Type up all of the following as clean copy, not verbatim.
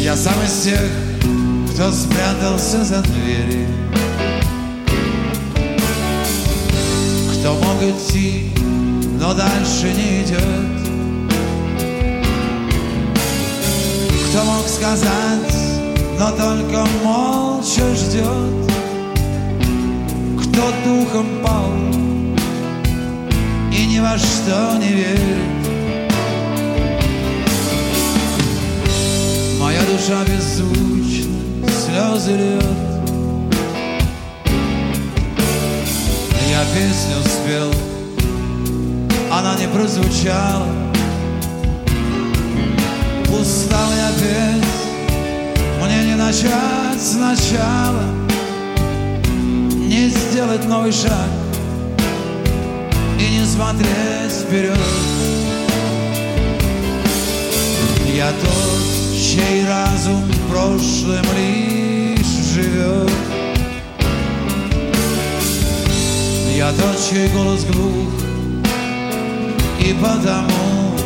Я сам из тех, кто спрятался за двери, кто мог идти, но дальше не идет, кто мог сказать, но только молча ждет, кто духом пал и ни во что не верит. Моя душа беззвучно слезы льет. Я песню спел, она не прозвучала. Устал я петь, мне не начать сначала, не сделать новый шаг и не смотреть вперед. Я тот, чей разум прошлым лишь живет. Я тот, чей голос глух, и потому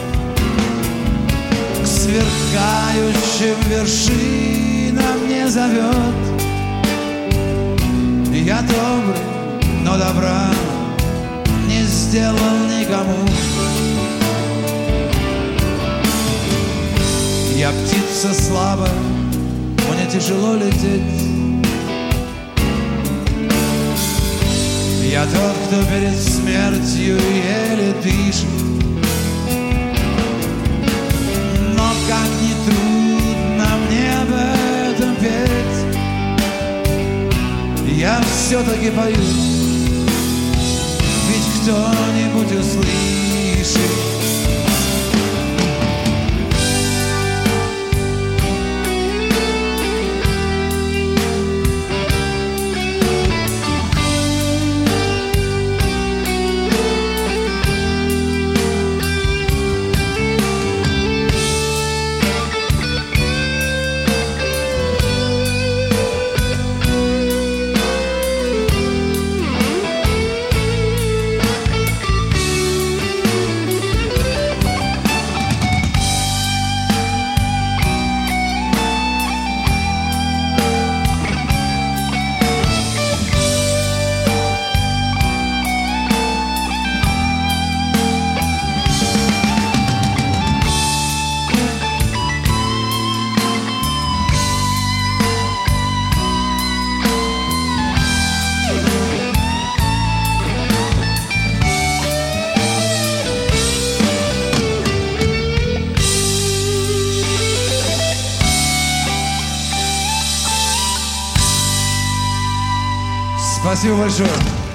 к сверкающим вершинам не зовет. Я добрый, но добра не сделал никому. Я птица слабая, мне тяжело лететь. Я тот, кто перед смертью еле дышит. Но как ни трудно мне об этом петь, я все-таки пою, ведь кто-нибудь услышит. Спасибо большое.